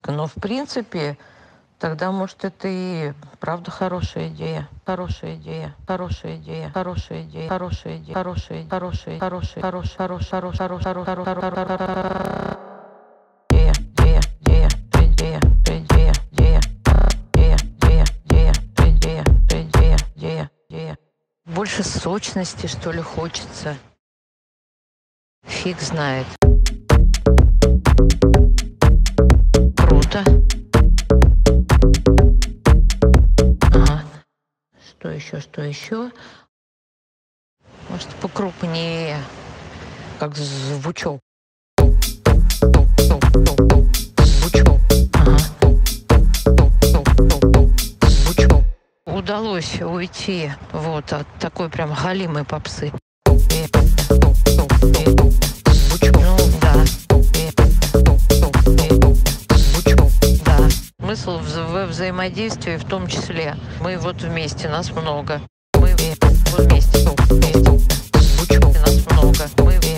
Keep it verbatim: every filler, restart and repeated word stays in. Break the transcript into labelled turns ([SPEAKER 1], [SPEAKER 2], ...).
[SPEAKER 1] жестко. Но в принципе, тогда, может, это и правда хорошая идея. Хорошая идея. Хорошая идея. Хорошая идея. Хорошая идея. Хорошая идея. Хорошая, хорошая, хорошая, хорошая, хорошая, хорошая, хорошая. Идея, идея, идея, идея, идея, идея, идея, идея, идея, идея, идея, идея, идея. Больше сочности, что ли, хочется. Фиг знает. Круто. Ага. Что еще, что еще? Может, покрупнее, как звучок. Звучок. Ага. Звучок. Удалось уйти вот от такой прям галимой попсы. Ну, да. Да. Смысл во взаимодействии в том числе. Мы вот вместе, нас много. Мы вот вместе. Нас много. Мы